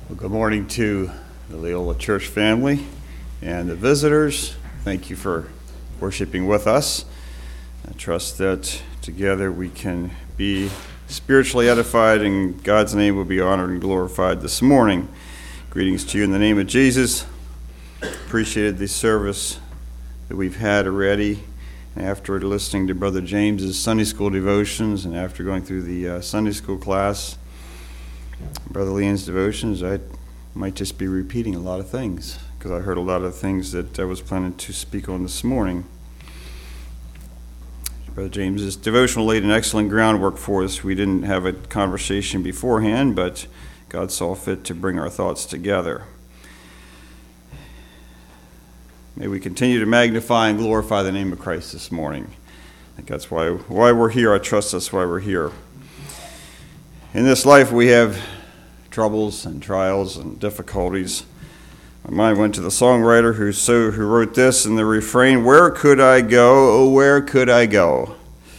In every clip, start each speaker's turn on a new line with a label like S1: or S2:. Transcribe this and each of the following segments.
S1: Well, good morning to the Loyola Church family and the visitors. Thank you for worshiping with us. I trust that together we can be spiritually edified and God's name will be honored and glorified this morning. Greetings to you in the name of Jesus. Appreciated the service that we've had already. After listening to Brother James's Sunday school devotions and after going through the Sunday school class, Brother Leon's devotions, I might just be repeating a lot of things because I heard a lot of things that I was planning to speak on this morning. Brother James's devotional laid an excellent groundwork for us. We didn't have a conversation beforehand, but God saw fit to bring our thoughts together. May we continue to magnify and glorify the name of Christ this morning. I think that's why we're here. I trust that's why we're here. In this life, we have troubles and trials and difficulties. My mind went to the songwriter who wrote this in the refrain, "Where could I go? Oh, where could I go?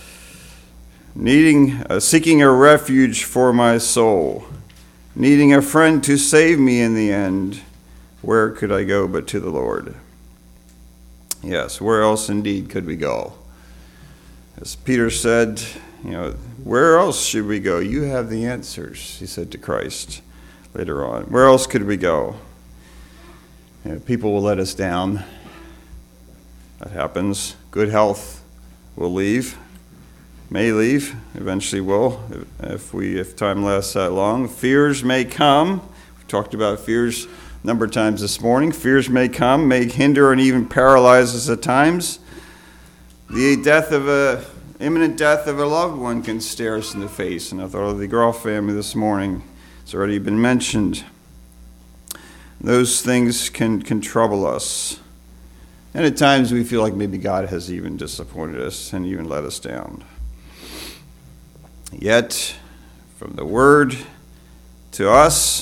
S1: Seeking a refuge for my soul, needing a friend to save me in the end. Where could I go but to the Lord?" Yes, where else indeed could we go? As Peter said, where else should we go? You have the answers, he said to Christ later on. Where else could we go? People will let us down. That happens. Good health will leave, may leave, eventually will, if time lasts that long. Fears may come. We've talked about fears a number of times this morning. Fears may come, may hinder and even paralyze us at times. The imminent death of a loved one can stare us in the face. And I thought of the Groff family this morning. It's already been mentioned. Those things can trouble us. And at times we feel like maybe God has even disappointed us and even let us down. Yet, from the Word to us,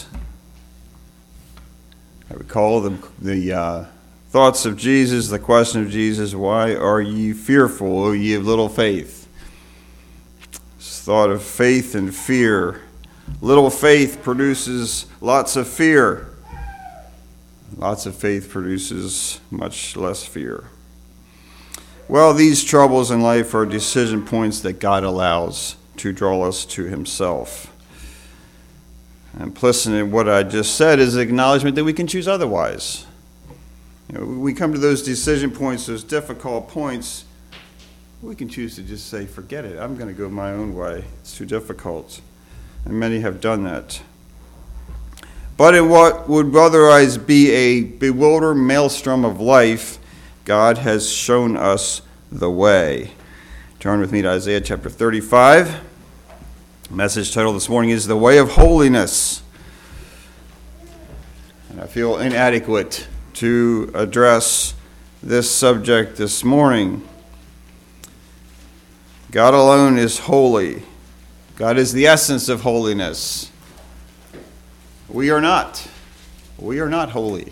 S1: I recall the thoughts of Jesus, the question of Jesus, "Why are ye fearful, O ye of little faith?" This thought of faith and fear. Little faith produces lots of fear. Lots of faith produces much less fear. Well, these troubles in life are decision points that God allows to draw us to himself. Implicit in what I just said is the acknowledgement that we can choose otherwise. We come to those decision points, those difficult points, we can choose to just say, forget it, I'm going to go my own way. It's too difficult. And many have done that. But in what would otherwise be a bewildering maelstrom of life, God has shown us the way. Turn with me to Isaiah chapter 35. The message title this morning is The Way of Holiness. And I feel inadequate to address this subject this morning. God alone is holy. God is the essence of holiness. We are not. We are not holy.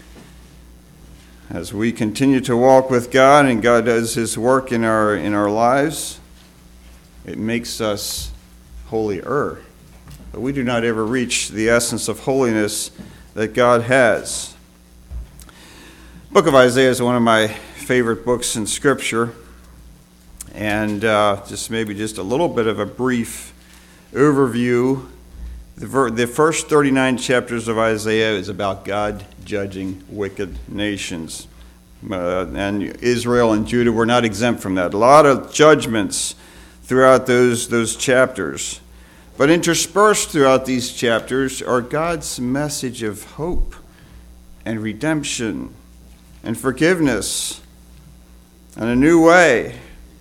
S1: As we continue to walk with God and God does his work in our lives, it makes us holier. But we do not ever reach the essence of holiness that God has. Book of Isaiah is one of my favorite books in Scripture, and just a little bit of a brief overview. The first 39 chapters of Isaiah is about God judging wicked nations, and Israel and Judah were not exempt from that. A lot of judgments throughout those chapters, but interspersed throughout these chapters are God's message of hope and redemption and forgiveness, and a new way.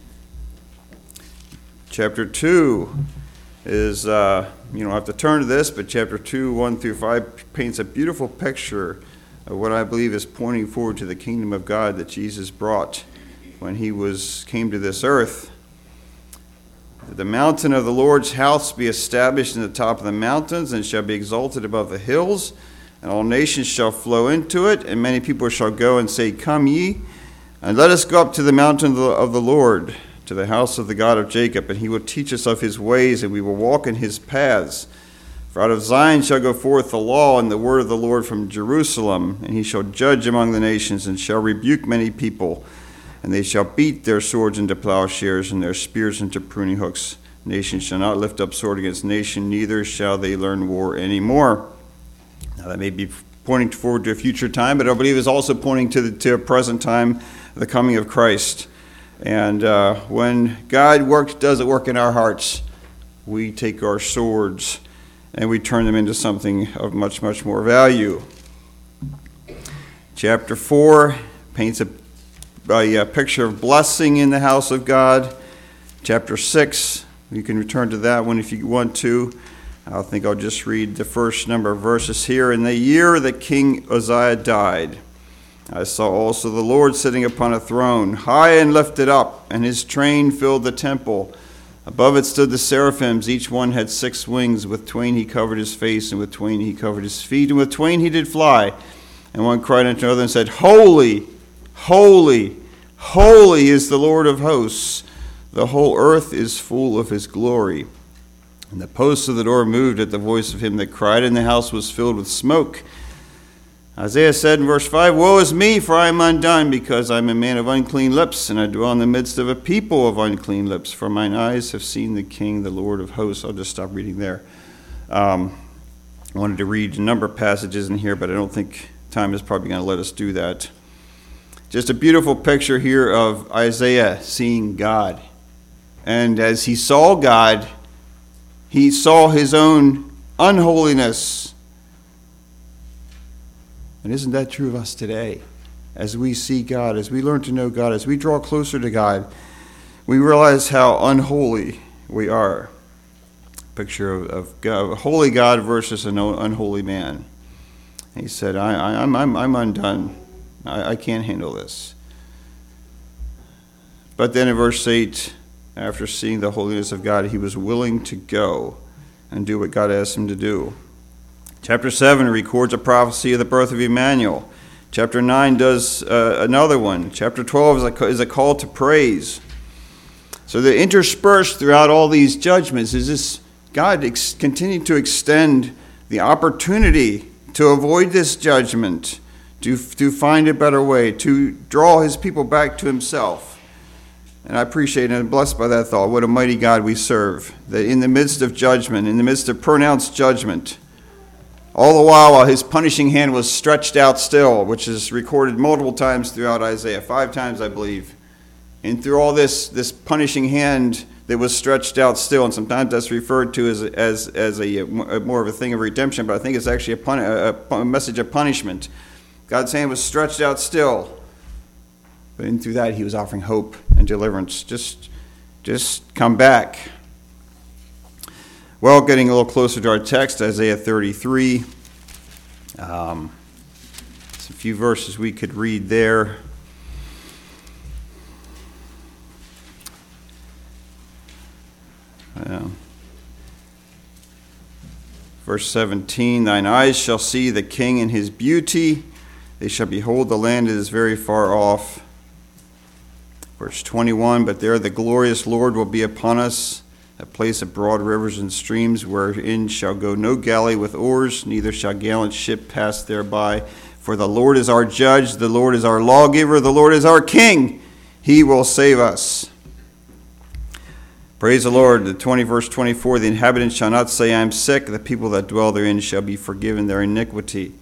S1: Chapter 2 is, you don't have to turn to this, but chapter 2, 1 through 5 paints a beautiful picture of what I believe is pointing forward to the kingdom of God that Jesus brought when he came to this earth. The mountain of the Lord's house be established in the top of the mountains, and shall be exalted above the hills, and all nations shall flow into it, and many people shall go and say, Come ye, and let us go up to the mountain of the Lord, to the house of the God of Jacob, and he will teach us of his ways, and we will walk in his paths. For out of Zion shall go forth the law and the word of the Lord from Jerusalem, and he shall judge among the nations, and shall rebuke many people. And they shall beat their swords into plowshares, and their spears into pruning hooks. Nation shall not lift up sword against nation, neither shall they learn war any more. Now that may be pointing forward to a future time, but I believe is also pointing to a present time, the coming of Christ. And when God does a work in our hearts, we take our swords and we turn them into something of much, much more value. Chapter 4 paints a picture of blessing in the house of God. Chapter 6, you can return to that one if you want to. I think I'll just read the first number of verses here. In the year that King Uzziah died, I saw also the Lord sitting upon a throne, high and lifted up, and his train filled the temple. Above it stood the seraphims. Each one had 6 wings. With twain he covered his face, and with twain he covered his feet, and with twain he did fly. And one cried unto another and said, Holy, holy, holy is the Lord of hosts. The whole earth is full of his glory. And the posts of the door moved at the voice of him that cried, and the house was filled with smoke. Isaiah said in verse 5, Woe is me, for I am undone, because I am a man of unclean lips, and I dwell in the midst of a people of unclean lips. For mine eyes have seen the King, the Lord of hosts. I'll just stop reading there. I wanted to read a number of passages in here, but I don't think time is probably going to let us do that. Just a beautiful picture here of Isaiah seeing God. And as he saw God, he saw his own unholiness. And isn't that true of us today? As we see God, as we learn to know God, as we draw closer to God, we realize how unholy we are. Picture of God, a holy God versus an unholy man. He said, I'm undone. I can't handle this. But then in verse 8, after seeing the holiness of God, he was willing to go and do what God asked him to do. Chapter 7 records a prophecy of the birth of Emmanuel. Chapter 9 does another one. Chapter 12 is a call to praise. So the interspersed throughout all these judgments is this God continuing to extend the opportunity to avoid this judgment, to find a better way, to draw his people back to himself. And I appreciate and am blessed by that thought. What a mighty God we serve, that in the midst of judgment, in the midst of pronounced judgment, all the while his punishing hand was stretched out still, which is recorded multiple times throughout Isaiah, 5 times I believe. And through all this punishing hand that was stretched out still, and sometimes that's referred to as a more of a thing of redemption, but I think it's actually a message of punishment. God's hand was stretched out still, but in through that he was offering hope and deliverance. Just come back. Well, getting a little closer to our text, Isaiah 33. There's a few verses we could read there. Verse 17, Thine eyes shall see the King in his beauty. They shall behold the land that is very far off. Verse 21, But there the glorious Lord will be upon us, a place of broad rivers and streams, wherein shall go no galley with oars, neither shall gallant ship pass thereby. For the Lord is our judge, the Lord is our lawgiver, the Lord is our king. He will save us. Praise the Lord. Verse 24, The inhabitants shall not say, I am sick. The people that dwell therein shall be forgiven their iniquity.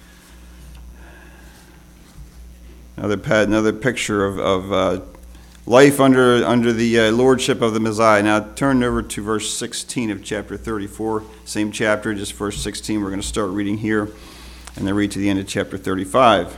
S1: Another picture of life under the lordship of the Messiah. Now turn over to verse 16 of chapter 34. Same chapter, just verse 16. We're going to start reading here and then read to the end of chapter 35.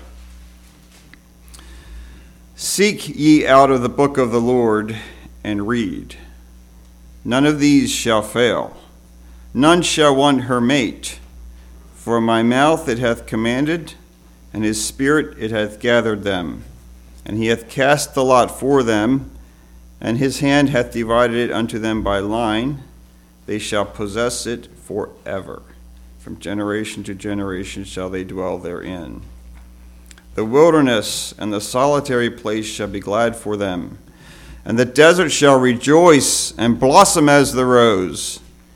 S1: Seek ye out of the book of the Lord and read. None of these shall fail. None shall want her mate. For my mouth it hath commanded, and his spirit it hath gathered them. And he hath cast the lot for them, and his hand hath divided it unto them by line. They shall possess it forever. From generation to generation shall they dwell therein. The wilderness and the solitary place shall be glad for them. And the desert shall rejoice and blossom as the rose.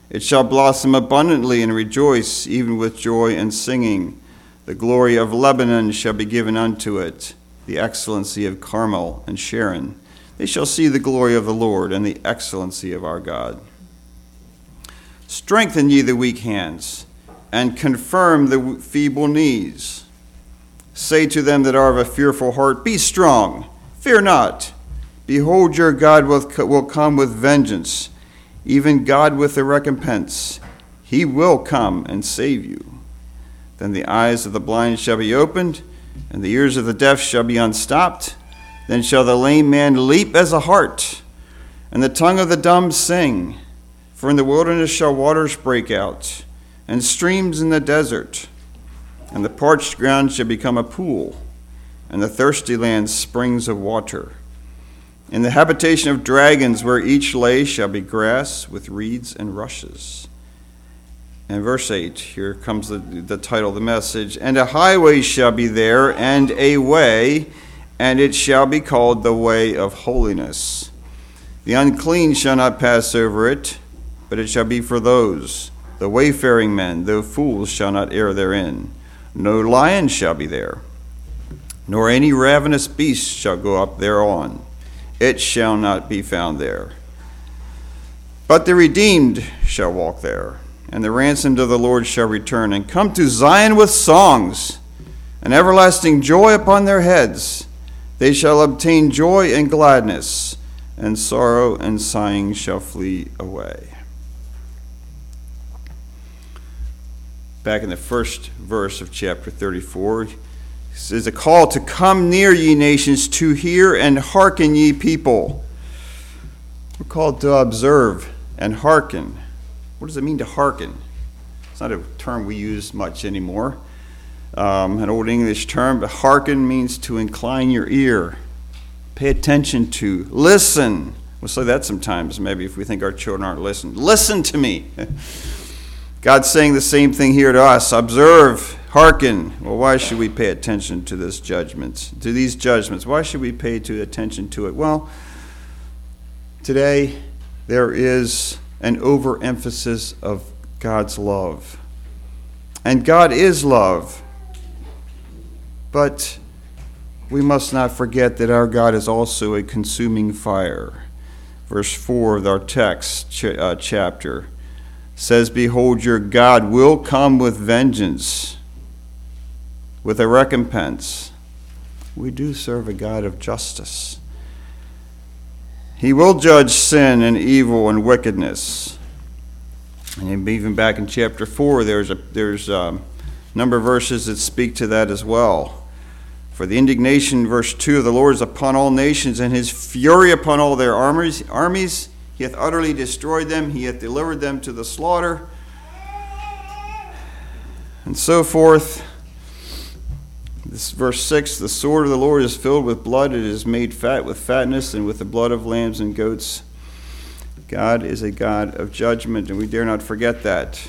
S1: It shall blossom abundantly and rejoice, even with joy and singing. The glory of Lebanon shall be given unto it, the excellency of Carmel and Sharon. They shall see the glory of the Lord and the excellency of our God. Strengthen ye the weak hands, and confirm the feeble knees. Say to them that are of a fearful heart, be strong, fear not. Behold, your God will come with vengeance, even God with the recompense. He will come and save you. Then the eyes of the blind shall be opened, and the ears of the deaf shall be unstopped. Then shall the lame man leap as a hart, and the tongue of the dumb sing. For in the wilderness shall waters break out, and streams in the desert. And the parched ground shall become a pool, and the thirsty land springs of water. In the habitation of dragons, where each lay, shall be grass with reeds and rushes. And verse 8, here comes the title of the message. And a highway shall be there, and a way, and it shall be called the way of holiness. The unclean shall not pass over it, but it shall be for those, the wayfaring men, though fools shall not err therein. No lion shall be there, nor any ravenous beast shall go up thereon. It shall not be found there. But the redeemed shall walk there, and the ransomed of the Lord shall return, and come to Zion with songs, and everlasting joy upon their heads. They shall obtain joy and gladness, and sorrow and sighing shall flee away. Back in the first verse of chapter 34, is a call to come near, ye nations, to hear and hearken, ye people. We're called to observe and hearken. What does it mean to hearken? It's not a term we use much anymore. An old English term, but hearken means to incline your ear, pay attention to, listen. We'll say that sometimes, maybe if we think our children aren't listening. Listen to me. God's saying the same thing here to us. Observe, hearken. Well, why should we pay attention to this judgment, to these judgments? Why should we pay attention to it? Well, today there is an overemphasis of God's love. And God is love. But we must not forget that our God is also a consuming fire. Verse 4 of our text chapter says, behold, your God will come with vengeance, with a recompense. We do serve a God of justice. He will judge sin and evil and wickedness. And even back in chapter 4, there's a number of verses that speak to that as well. For the indignation, verse 2, of the Lord is upon all nations, and his fury upon all their armies. He hath utterly destroyed them. He hath delivered them to the slaughter. And so forth. This verse 6, the sword of the Lord is filled with blood. It is made fat with fatness and with the blood of lambs and goats. God is a God of judgment, and we dare not forget that.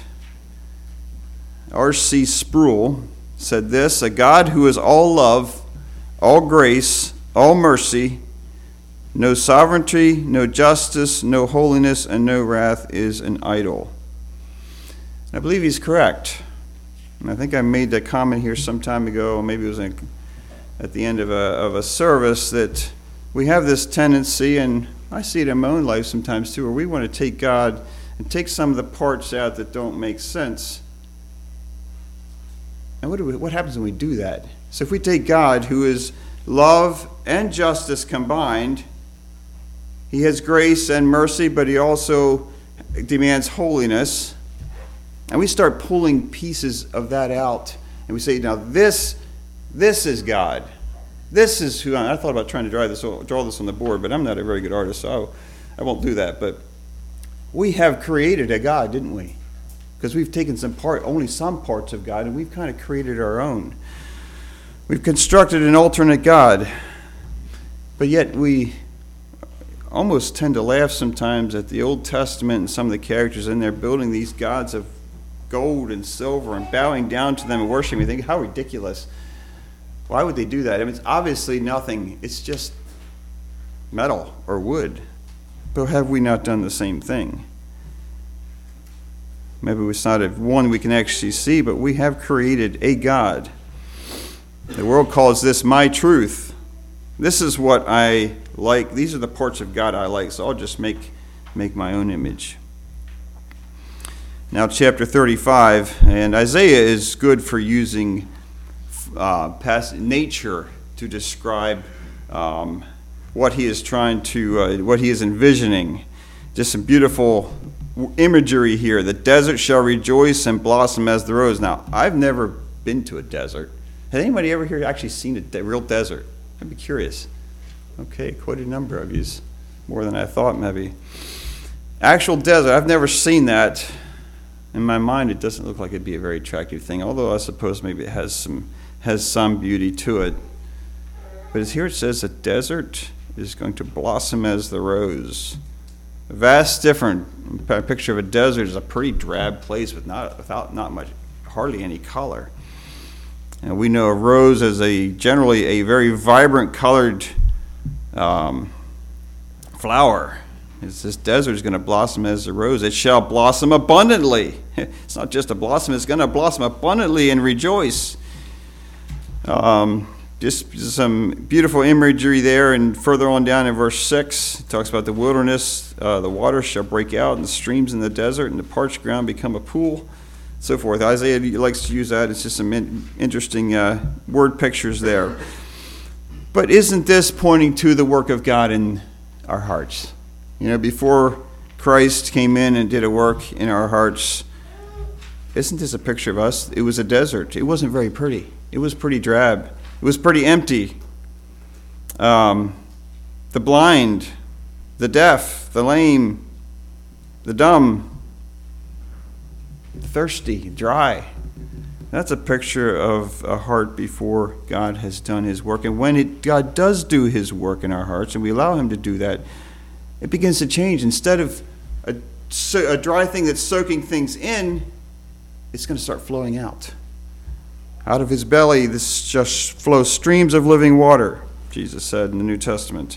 S1: R.C. Sproul said this, a God who is all love, all grace, all mercy, no sovereignty, no justice, no holiness, and no wrath is an idol. And I believe he's correct. And I think I made that comment here some time ago, maybe it was at the end of a service, that we have this tendency, and I see it in my own life sometimes too, where we want to take God and take some of the parts out that don't make sense. And what happens when we do that? So if we take God, who is love and justice combined, he has grace and mercy, but he also demands holiness. And we start pulling pieces of that out. And we say, now this is God. This is who I thought about trying to draw this on the board, but I'm not a very good artist, so I won't do that. But we have created a God, didn't we? Because we've taken only some parts of God, and we've kind of created our own. We've constructed an alternate God. But yet we almost tend to laugh sometimes at the Old Testament and some of the characters in there building these gods of gold and silver and bowing down to them and worshiping. We think, how ridiculous. Why would they do that? I mean, it's obviously nothing. It's just metal or wood. But have we not done the same thing? Maybe it's not one we can actually see, but we have created a God. The world calls this my truth. This is what I like. These are the parts of God I like, so I'll just make my own image. Now, chapter 35, and Isaiah is good for using nature to describe what he is what he is envisioning. Just some beautiful imagery here. The desert shall rejoice and blossom as the rose. Now, I've never been to a desert. Has anybody ever here actually seen a real desert? I'd be curious. Okay, quite a number of you. More than I thought, maybe. Actual desert, I've never seen that. In my mind, it doesn't look like it'd be a very attractive thing, although I suppose maybe it has some beauty to it. But here it says the desert is going to blossom as the rose. A vast different. A picture of a desert is a pretty drab place without not hardly any color. And we know a rose as generally a very vibrant colored flower. This desert is going to blossom as a rose. It shall blossom abundantly. It's not just a blossom, it's going to blossom abundantly and rejoice. Just some beautiful imagery there, and further on down in verse 6, it talks about the wilderness. The waters shall break out, and the streams in the desert, and the parched ground become a pool, so forth. Isaiah likes to use that. It's just some interesting word pictures there. But isn't this pointing to the work of God in our hearts? Before Christ came in and did a work in our hearts, isn't this a picture of us? It was a desert. It wasn't very pretty. It was pretty drab. It was pretty empty. The blind, the deaf, the lame, the dumb, thirsty, dry. That's a picture of a heart before God has done his work. And when God does do his work in our hearts, and we allow him to do that, it begins to change. Instead of a dry thing that's soaking things in, it's going to start flowing out. Out of his belly, this just flows streams of living water, Jesus said in the New Testament.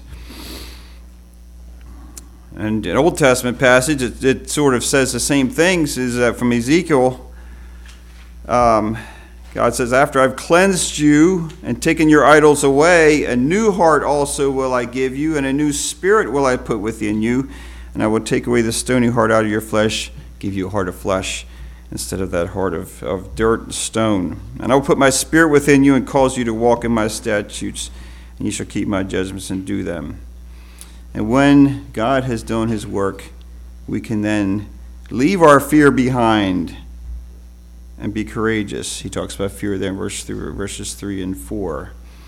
S1: And an Old Testament passage, it sort of says the same things, is from Ezekiel. God says, after I've cleansed you and taken your idols away, a new heart also will I give you, and a new spirit will I put within you, and I will take away the stony heart out of your flesh, give you a heart of flesh, instead of that heart of dirt and stone. And I will put my spirit within you and cause you to walk in my statutes, and you shall keep my judgments and do them. And when God has done his work, we can then leave our fear behind and be courageous. He talks about fear there in verses 3 and 4.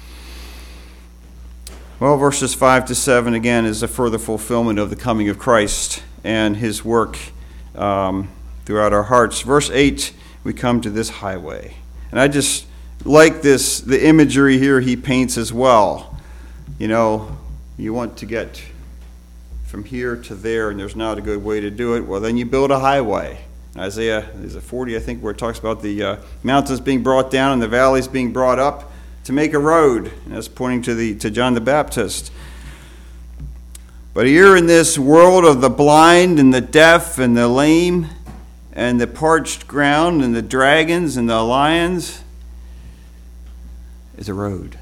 S1: Well, verses 5 to 7, again, is a further fulfillment of the coming of Christ and his work throughout our hearts. Verse 8, we come to this highway. And I just like the imagery here he paints as well. You want to get from here to there, and there's not a good way to do it. Well, then you build a highway. Isaiah, is it 40, I think, where it talks about the mountains being brought down and the valleys being brought up to make a road. And that's pointing to John the Baptist. But here in this world of the blind and the deaf and the lame and the parched ground and the dragons and the lions is a road.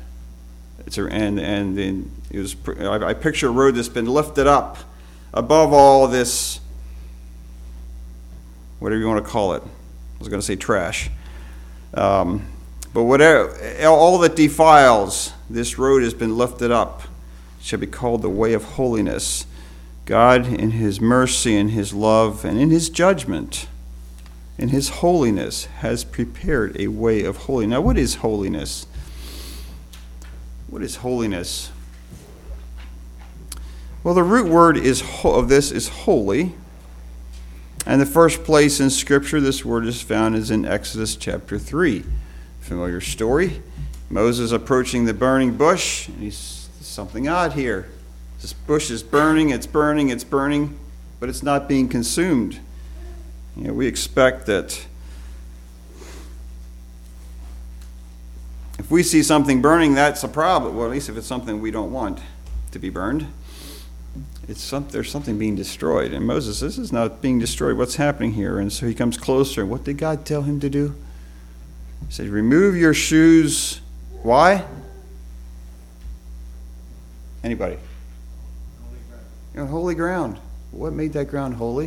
S1: I picture a road that's been lifted up above all this, whatever you want to call it. I was going to say trash. But whatever, all that defiles, this road has been lifted up. It shall be called the way of holiness. God, in his mercy and his love and in his judgment, in his holiness, has prepared a way of holiness. Now, what is holiness? What is holiness? Well, the root word of this is holy. And the first place in Scripture this word is found is in Exodus chapter 3. Familiar story. Moses approaching the burning bush. And there's something odd here. This bush is burning, it's burning, but it's not being consumed. We expect that if we see something burning, that's a problem. Well, at least if it's something we don't want to be burned. there's something being destroyed. And Moses, this is not being destroyed. What's happening here? And so he comes closer. And what did God tell him to do? He said, remove your shoes. Why? Anybody? Holy ground. What made that ground holy?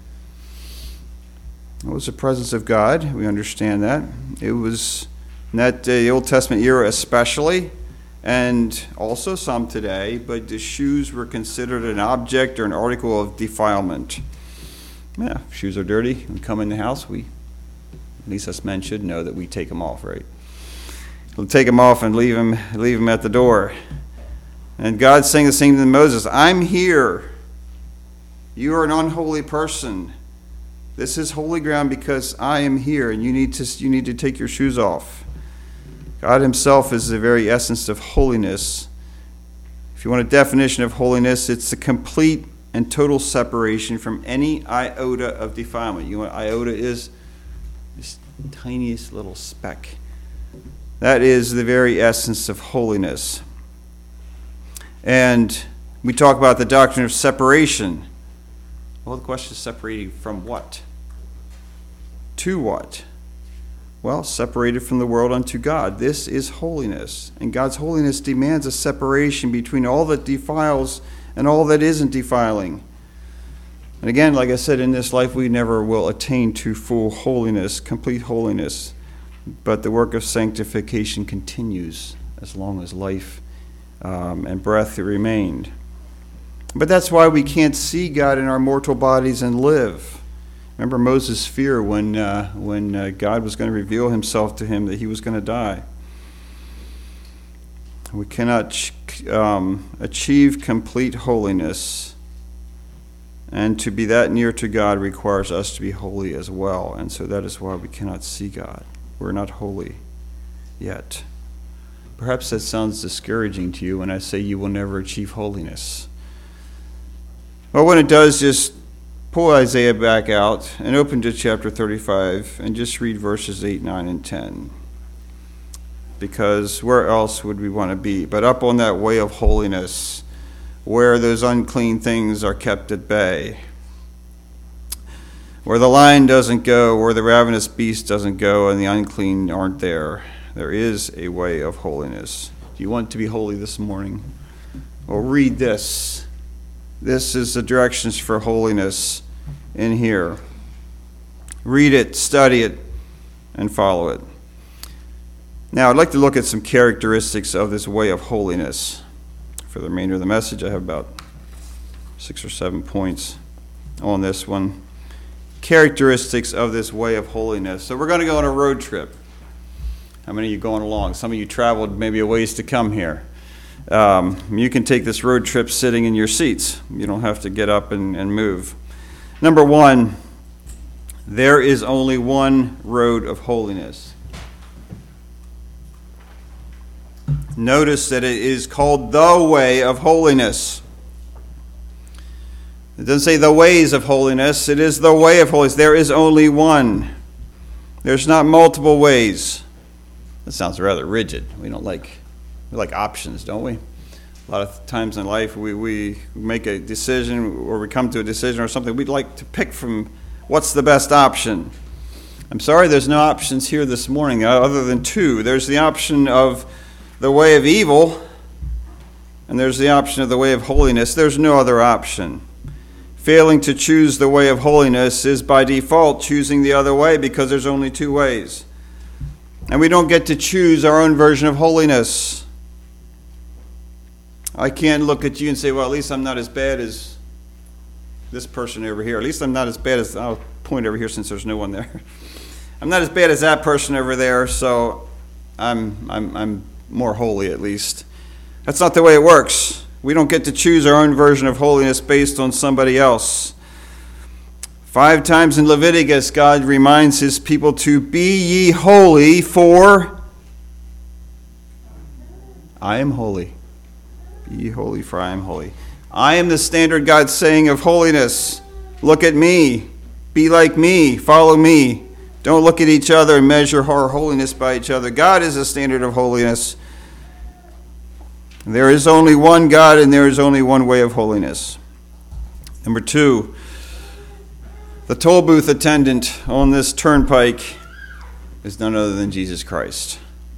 S1: It was the presence of God. We understand that. It was in that the Old Testament era especially, and also some today, but the shoes were considered an object or an article of defilement. Yeah, if shoes are dirty, we come in the house, at least us men should know that we take them off, right? We'll take them off and leave them at the door. And God's saying the same to Moses, I'm here. You are an unholy person. This is holy ground because I am here, and you need to take your shoes off. God himself is the very essence of holiness. If you want a definition of holiness, it's the complete and total separation from any iota of defilement. You know what iota is? This tiniest little speck. That is the very essence of holiness. And we talk about the doctrine of separation. Well, the question is separating from what? To what? Well, separated from the world unto God. This is holiness. And God's holiness demands a separation between all that defiles and all that isn't defiling. And again, like I said, in this life we never will attain to full holiness, complete holiness. But the work of sanctification continues as long as life and breath remained. But that's why we can't see God in our mortal bodies and live. Remember Moses' fear when God was going to reveal himself to him that he was going to die. We cannot achieve complete holiness, and to be that near to God requires us to be holy as well. And so that is why we cannot see God. We're not holy yet. Perhaps that sounds discouraging to you when I say you will never achieve holiness. Well, when it does, just pull Isaiah back out and open to chapter 35 and just read verses 8, 9, and 10. Because where else would we want to be but up on that way of holiness where those unclean things are kept at bay, where the lion doesn't go, where the ravenous beast doesn't go, and the unclean aren't there. There is a way of holiness. Do you want to be holy this morning? Well, read this. This is the directions for holiness in here. Read it, study it, and follow it. Now, I'd like to look at some characteristics of this way of holiness. For the remainder of the message, I have about 6 or 7 points on this one. Characteristics of this way of holiness. So we're going to go on a road trip. How many of you going along? Some of you traveled maybe a ways to come here. You can take this road trip sitting in your seats. You don't have to get up and move. Number one, there is only one road of holiness. Notice that it is called the way of holiness. It doesn't say the ways of holiness. It is the way of holiness. There is only one. There's not multiple ways. That sounds rather rigid. We like options, don't we? A lot of times in life we make a decision or we come to a decision or something. We'd like to pick from what's the best option. I'm sorry there's no options here this morning other than two. There's the option of the way of evil and there's the option of the way of holiness. There's no other option. Failing to choose the way of holiness is by default choosing the other way because there's only two ways. And we don't get to choose our own version of holiness. I can't look at you and say, well, at least I'm not as bad as this person over here. At least I'm not as bad as, I'll point over here since there's no one there. I'm not as bad as that person over there, so I'm more holy at least. That's not the way it works. We don't get to choose our own version of holiness based on somebody else. 5 times in Leviticus, God reminds his people to be ye holy, for I am holy. Be ye holy, for I am holy. I am the standard, God's saying, of holiness. Look at me. Be like me. Follow me. Don't look at each other and measure our holiness by each other. God is the standard of holiness. There is only one God and there is only one way of holiness. Number 2, the toll booth attendant on this turnpike is none other than Jesus Christ.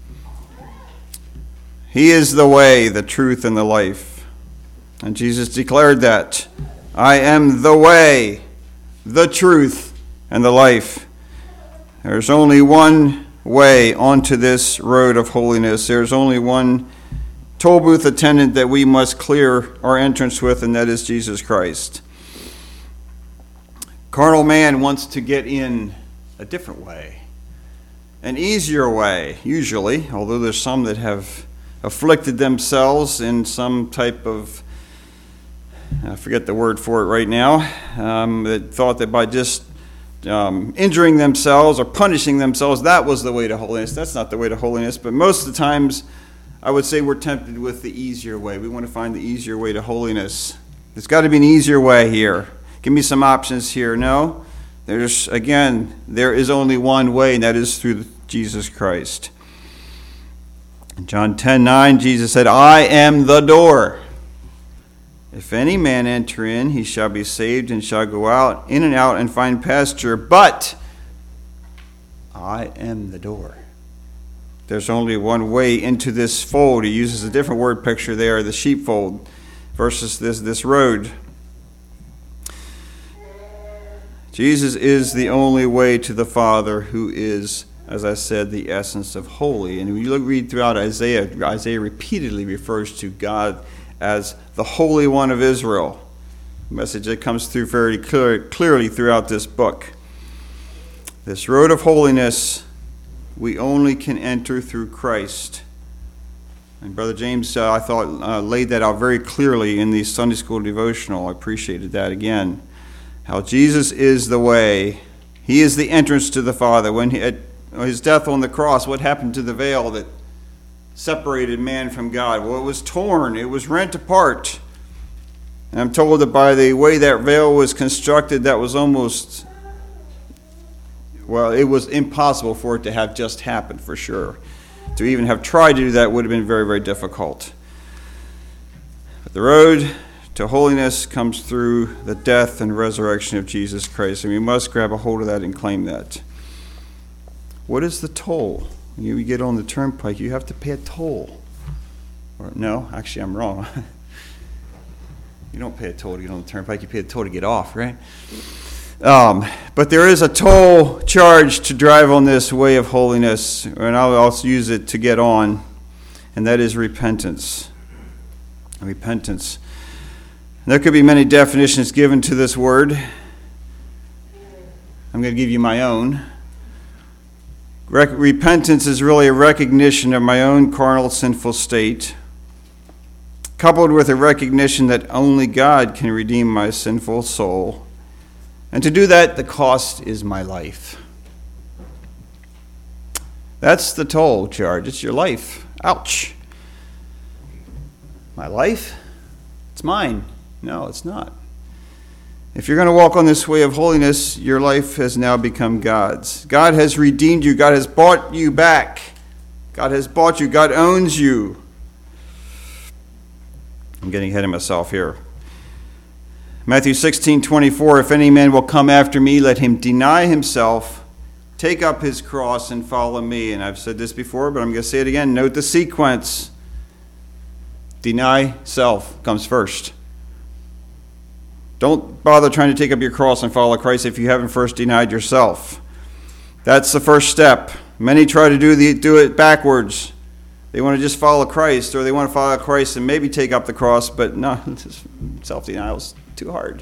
S1: He is the way, the truth, and the life. And Jesus declared that. I am the way, the truth, and the life. There's only one way onto this road of holiness. There's only one toll booth attendant that we must clear our entrance with, and that is Jesus Christ. Carnal man wants to get in a different way, an easier way, usually, although there's some that have afflicted themselves in some type of, I forget the word for it right now, that thought that by just injuring themselves or punishing themselves, that was the way to holiness. That's not the way to holiness, but most of the times I would say we're tempted with the easier way. We want to find the easier way to holiness. There's got to be an easier way here. Give me some options here. No, there is only one way, and that is through Jesus Christ. In John 10:9, Jesus said, I am the door. If any man enter in, he shall be saved and shall go out, in and out, and find pasture. But I am the door. There's only one way into this fold. He uses a different word picture there, the sheepfold, versus this road. Jesus is the only way to the Father, who is, as I said, the essence of holy. And when you read throughout Isaiah repeatedly refers to God as the Holy One of Israel. A message that comes through very clearly throughout this book. This road of holiness, we only can enter through Christ. And Brother James, I thought, laid that out very clearly in the Sunday school devotional. I appreciated that again. How Jesus is the way. He is the entrance to the Father. When his death on the cross, what happened to the veil that separated man from God? Well, it was torn. It was rent apart. And I'm told that by the way that veil was constructed, that was almost, well, it was impossible for it to have just happened, for sure. To even have tried to do that would have been very, very difficult. But the road to holiness comes through the death and resurrection of Jesus Christ, and we must grab a hold of that and claim that. What is the toll? When you get on the turnpike, you have to pay a toll. Or, no, actually, I'm wrong. You don't pay a toll to get on the turnpike. You pay a toll to get off, right? But there is a toll charge to drive on this way of holiness, and I'll also use it to get on, and that is repentance. Repentance. There could be many definitions given to this word. I'm going to give you my own. Repentance is really a recognition of my own carnal, sinful state, coupled with a recognition that only God can redeem my sinful soul. And to do that, the cost is my life. That's the toll charge. It's your life. Ouch. My life? It's mine. No, it's not. If you're going to walk on this way of holiness, your life has now become God's. God has redeemed you. God has bought you back. God has bought you. God owns you. I'm getting ahead of myself here. Matthew 16:24, if any man will come after me, let him deny himself, take up his cross, and follow me. And I've said this before, but I'm going to say it again. Note the sequence. Deny self comes first. Don't bother trying to take up your cross and follow Christ if you haven't first denied yourself. That's the first step. Many try to do it backwards. They want to just follow Christ, or they want to follow Christ and maybe take up the cross, but no, self-denial is too hard.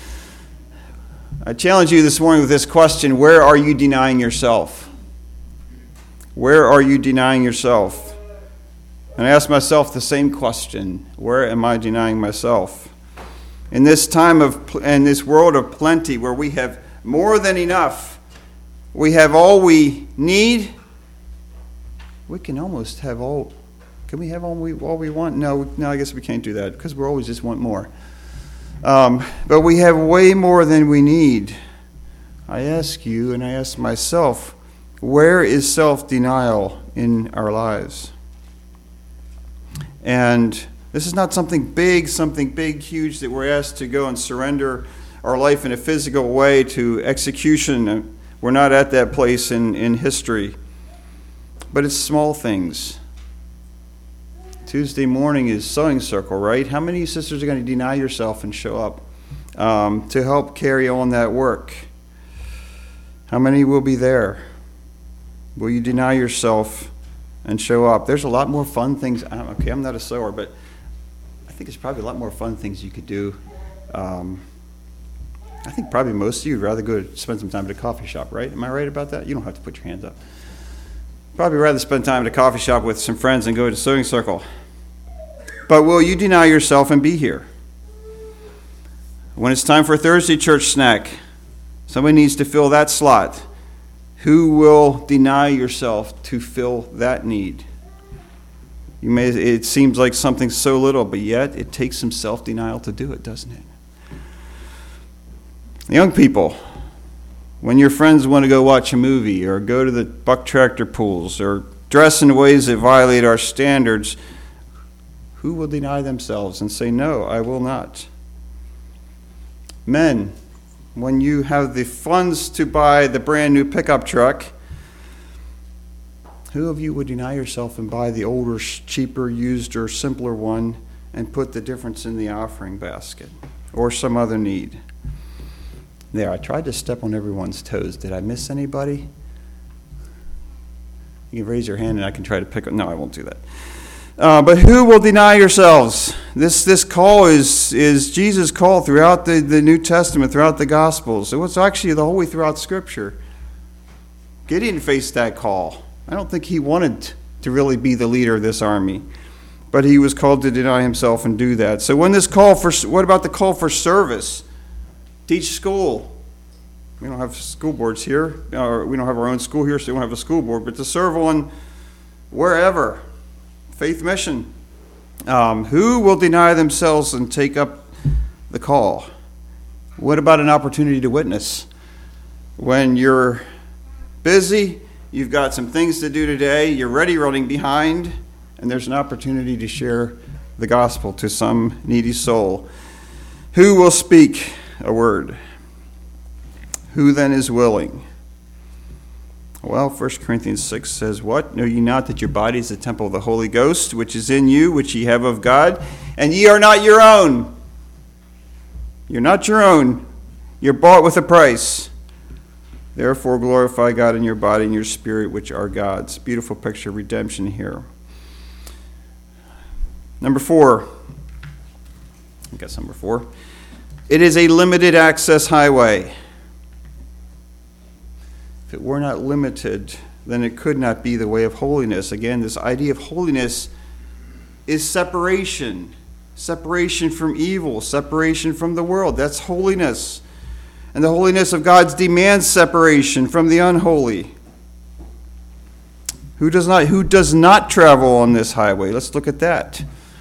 S1: I challenge you this morning with this question: where are you denying yourself? Where are you denying yourself? And I ask myself the same question: where am I denying myself? In this time in this world of plenty, where we have more than enough, we have all we need. We can almost have all. Can we have all we want? No, I guess we can't do that because we always just want more. But we have way more than we need. I ask you, and I ask myself, where is self-denial in our lives? And This is not something big, huge that we're asked to go and surrender our life in a physical way to execution. We're not at that place in history. But it's small things. Tuesday morning is sewing circle, right? How many sisters are going to deny yourself and show up to help carry on that work? How many will be there? Will you deny yourself and show up? There's a lot more fun things. I'm not a sewer, but I think there's probably a lot more fun things you could do. I think probably most of you would rather go spend some time at a coffee shop, right? Am I right about that? You don't have to put your hands up. Probably rather spend time at a coffee shop with some friends than go to sewing circle. But will you deny yourself and be here? When it's time for Thursday church snack, somebody needs to fill that slot. Who will deny yourself to fill that need? It seems like something so little, but yet it takes some self-denial to do it, doesn't it? Young people, when your friends want to go watch a movie or go to the buck tractor pools or dress in ways that violate our standards, who will deny themselves and say, no, I will not? Men, when you have the funds to buy the brand new pickup truck, who of you would deny yourself and buy the older, cheaper, used, or simpler one and put the difference in the offering basket or some other need? There, I tried to step on everyone's toes. Did I miss anybody? You can raise your hand and I can try to pick up. No, I won't do that. But who will deny yourselves? This call is Jesus' call throughout the New Testament, throughout the Gospels. It was actually the whole way throughout Scripture. Gideon faced that call. I don't think he wanted to really be the leader of this army, but he was called to deny himself and do that. So what about the call for service? Teach school. We don't have school boards here. We don't have our own school here, so we don't have a school board. But to serve on wherever, faith mission. Who will deny themselves and take up the call? What about an opportunity to witness? When you're busy, you've got some things to do today, you're already running behind, and there's an opportunity to share the gospel to some needy soul. Who will speak a word? Who then is willing? Well, 1 Corinthians 6 says, what? Know ye not that your body is the temple of the Holy Ghost, which is in you, which ye have of God, and ye are not your own. You're not your own. You're bought with a price. Therefore glorify God in your body and your spirit, which are God's. Beautiful picture of redemption here. Number 4. I guess number 4. It is a limited access highway. If it were not limited, then it could not be the way of holiness. Again, this idea of holiness is separation. Separation from evil, separation from the world. That's holiness. And the holiness of God demands separation from the unholy. Who does not travel on this highway? Let's look at that.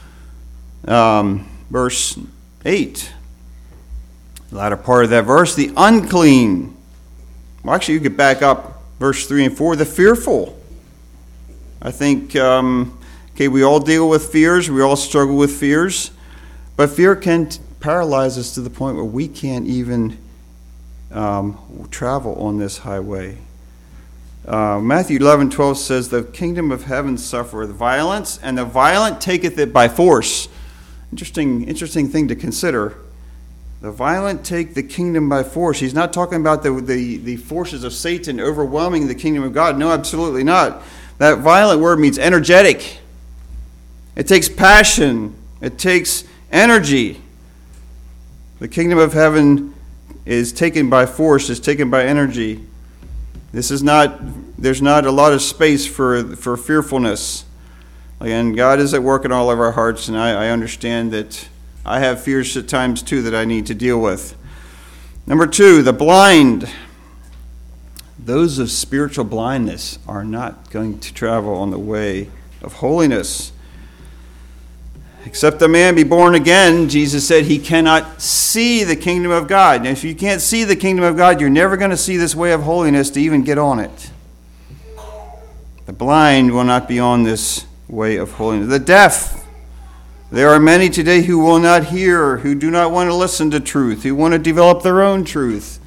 S1: Verse 8. The latter part of that verse, the unclean. Well, actually, you could back up verse 3 and 4, the fearful. I think, we all deal with fears. We all struggle with fears. But fear can paralyze us to the point where we can't even travel on this highway. Matthew 11:12 says, the kingdom of heaven suffereth violence, and the violent taketh it by force. Interesting thing to consider. The violent take the kingdom by force. He's not talking about the forces of Satan overwhelming the kingdom of God. No, absolutely not. That violent word means energetic. It takes passion. It takes energy. The kingdom of heaven is taken by force, is taken by energy. There's not a lot of space for fearfulness. Again, God is at work in all of our hearts, and I understand that I have fears at times too that I need to deal with. Number 2, the blind. Those of spiritual blindness are not going to travel on the way of holiness. Except a man be born again, Jesus said he cannot see the kingdom of God. And if you can't see the kingdom of God, you're never going to see this way of holiness to even get on it. The blind will not be on this way of holiness. The deaf. There are many today who will not hear, who do not want to listen to truth, who want to develop their own truth.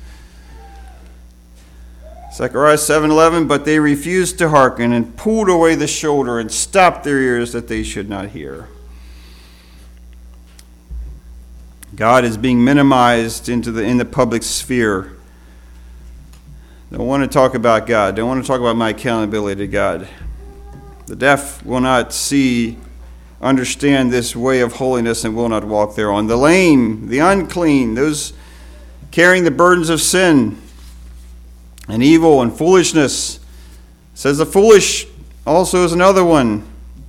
S1: Zechariah 7:11, but they refused to hearken and pulled away the shoulder and stopped their ears that they should not hear. God is being minimized in the public sphere. Don't want to talk about God. Don't want to talk about my accountability to God. The deaf will not understand this way of holiness and will not walk thereon. The lame, the unclean, those carrying the burdens of sin and evil and foolishness. It says the foolish also is another one.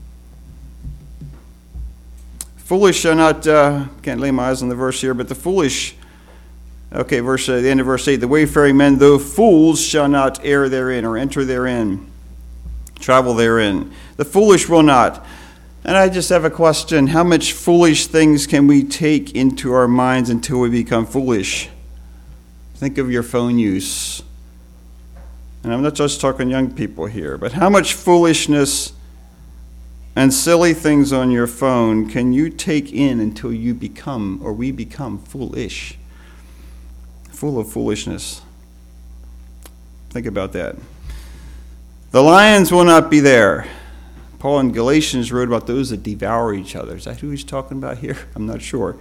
S1: Foolish shall not, can't lay my eyes on the verse here, but the foolish, okay, the end of verse 8, the wayfaring men, though fools, shall not err therein or enter therein, travel therein. The foolish will not. And I just have a question. How much foolish things can we take into our minds until we become foolish? Think of your phone use. And I'm not just talking young people here, but how much foolishness and silly things on your phone can you take in until you become, or we become, foolish? Full of foolishness. Think about that. The lions will not be there. Paul in Galatians wrote about those that devour each other. Is that who he's talking about here? I'm not sure.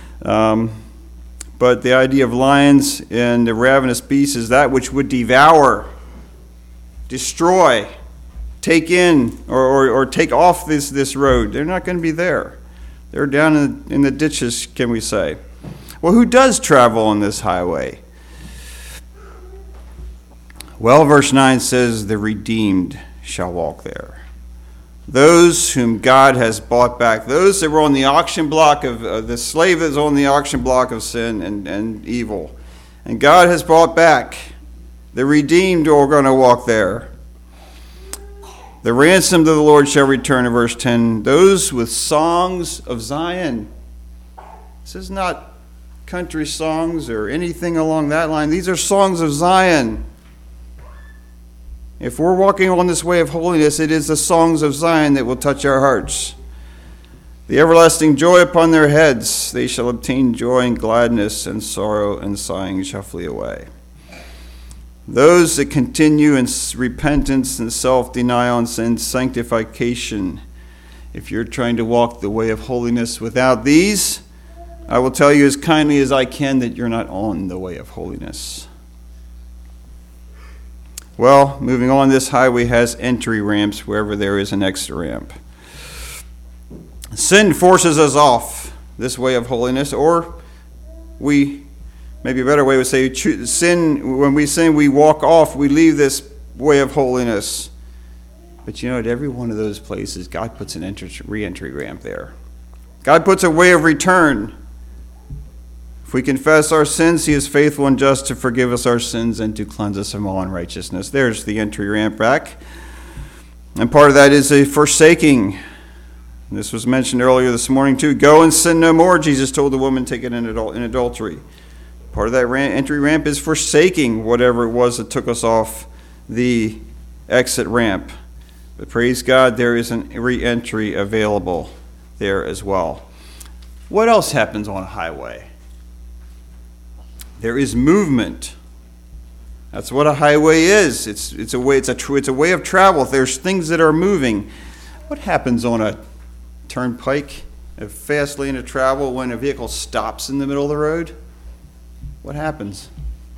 S1: But the idea of lions and the ravenous beast is that which would devour, destroy, take in, or take off this road. They're not going to be there. They're down in the ditches, can we say. Well, who does travel on this highway? Well, verse 9 says, the redeemed shall walk there. Those whom God has bought back, those that were on the auction block of the slave that was on the auction block of sin and evil. And God has brought back. The redeemed are going to walk there. The ransomed of the Lord shall return, in verse 10. Those with songs of Zion. This is not country songs or anything along that line. These are songs of Zion. If we're walking on this way of holiness, it is the songs of Zion that will touch our hearts. The everlasting joy upon their heads. They shall obtain joy and gladness, and sorrow and sighing shall flee away. Those that continue in repentance and self-denial and sanctification. If you're trying to walk the way of holiness without these, I will tell you as kindly as I can that you're not on the way of holiness. Well, moving on, this highway has entry ramps wherever there is an exit ramp. Sin forces us off this way of holiness, or maybe a better way would say, when we sin, we walk off, we leave this way of holiness. But you know, at every one of those places, God puts an re-entry ramp there. God puts a way of return. If we confess our sins, he is faithful and just to forgive us our sins and to cleanse us from all unrighteousness. There's the entry ramp back. And part of that is a forsaking. This was mentioned earlier this morning too. Go and sin no more, Jesus told the woman taken in adultery. Part of that entry ramp is forsaking whatever it was that took us off the exit ramp. But praise God, there is a re-entry available there as well. What else happens on a highway? There is movement. That's what a highway is. It's a way of travel. There's things that are moving. What happens on a turnpike, a fast lane of travel, when a vehicle stops in the middle of the road? What happens?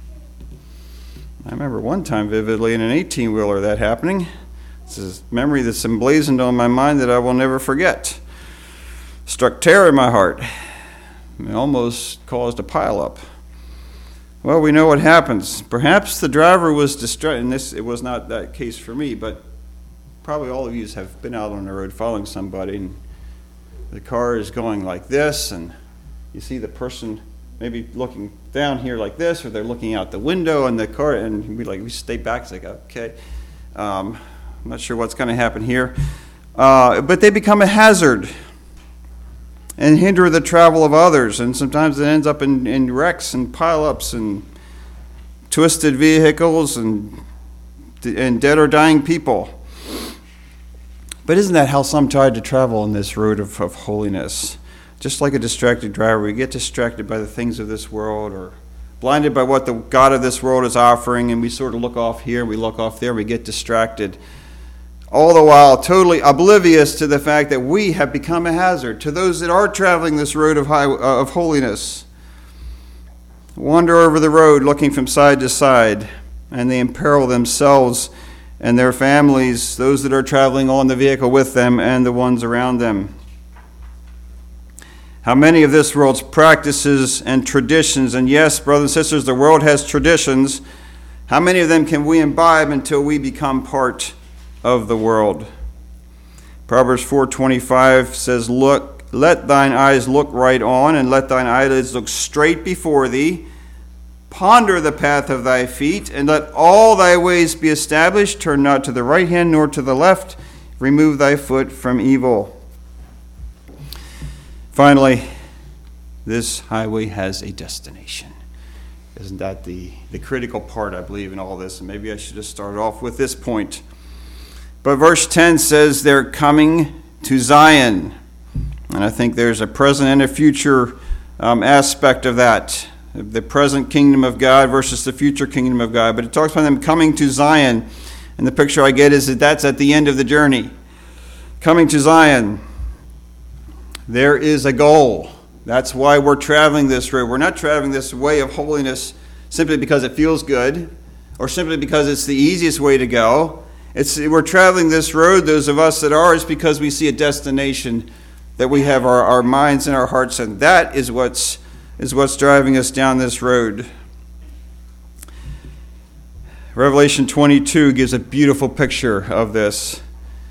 S1: I remember one time vividly in an 18-wheeler that happening. It's a memory that's emblazoned on my mind that I will never forget. Struck terror in my heart. It almost caused a pileup. Well, we know what happens. Perhaps the driver was distracted, and it was not that case for me, but probably all of you have been out on the road following somebody, and the car is going like this, and you see the person maybe looking down here like this, or they're looking out the window in the car, and we stay back. It's like, okay, I'm not sure what's going to happen here. But they become a hazard and hinder the travel of others, and sometimes it ends up in wrecks and pileups and twisted vehicles and dead or dying people. But isn't that how some try to travel on this road of holiness? Just like a distracted driver, we get distracted by the things of this world or blinded by what the God of this world is offering, and we sort of look off here, we look off there, we get distracted. All the while totally oblivious to the fact that we have become a hazard to those that are traveling this road of holiness. Wander over the road looking from side to side, and they imperil themselves and their families, those that are traveling on the vehicle with them and the ones around them. How many of this world's practices and traditions, and yes, brothers and sisters, the world has traditions, how many of them can we imbibe until we become part of the world? Proverbs 4:25 says, "Look, let thine eyes look right on, and let thine eyelids look straight before thee. Ponder the path of thy feet, and let all thy ways be established. Turn not to the right hand nor to the left. Remove thy foot from evil." Finally, this highway has a destination. Isn't that the critical part, I believe, in all this? And maybe I should have started off with this point. But verse 10 says they're coming to Zion. And I think there's a present and a future aspect of that. The present kingdom of God versus the future kingdom of God. But it talks about them coming to Zion. And the picture I get is that that's at the end of the journey. Coming to Zion. There is a goal. That's why we're traveling this road. We're not traveling this way of holiness simply because it feels good or simply because it's the easiest way to go. We're traveling this road, those of us that are, is because we see a destination that we have our minds and our hearts, and that is what's driving us down this road. Revelation 22 gives a beautiful picture of this.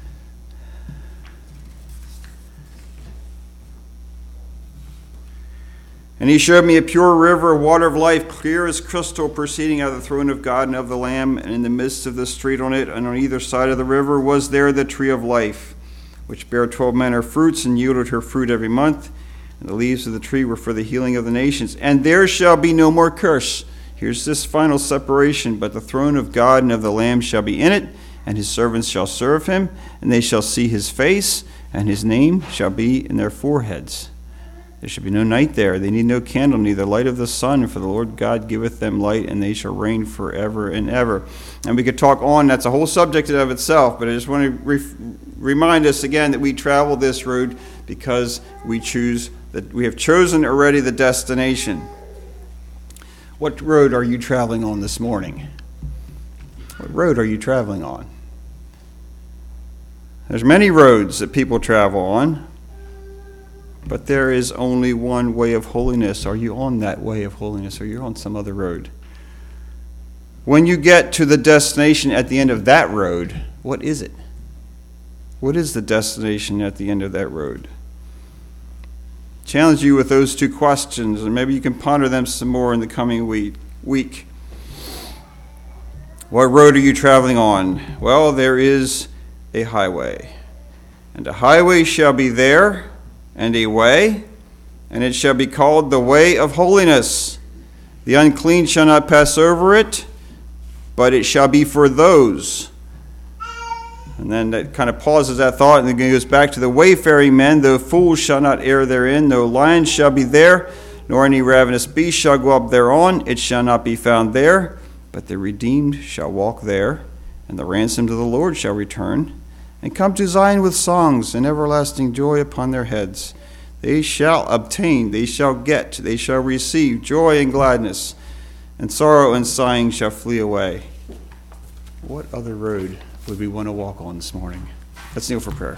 S1: "And he showed me a pure river, a water of life, clear as crystal, proceeding out of the throne of God and of the Lamb. And in the midst of the street on it, and on either side of the river, was there the tree of life, which bare 12 manner fruits, and yielded her fruit every month. And the leaves of the tree were for the healing of the nations. And there shall be no more curse." Here's this final separation. "But the throne of God and of the Lamb shall be in it, and his servants shall serve him, and they shall see his face, and his name shall be in their foreheads. There shall be no night there. They need no candle, neither light of the sun, for the Lord God giveth them light, and they shall reign forever and ever." And we could talk on. That's a whole subject of itself, but I just want to remind us again that we travel this road because we have chosen already the destination. What road are you traveling on this morning? What road are you traveling on? There's many roads that people travel on. But there is only one way of holiness. Are you on that way of holiness, or you're on some other road? When you get to the destination at the end of that road, what is it? What is the destination at the end of that road? Challenge you with those two questions, and maybe you can ponder them some more in the coming week. What road are you traveling on? Well, there is a highway. "And a highway shall be there, and a way, and it shall be called the way of holiness. The unclean shall not pass over it, but it shall be for those." And then that kind of pauses that thought, and then goes back to the wayfaring men. "Though fools shall not err therein, no lion shall be there, nor any ravenous beast shall go up thereon. It shall not be found there, but the redeemed shall walk there, and the ransomed of the Lord shall return, and come to Zion with songs and everlasting joy upon their heads. They shall obtain, they shall get, they shall receive joy and gladness, and sorrow and sighing shall flee away." What other road would we want to walk on this morning? Let's kneel for prayer.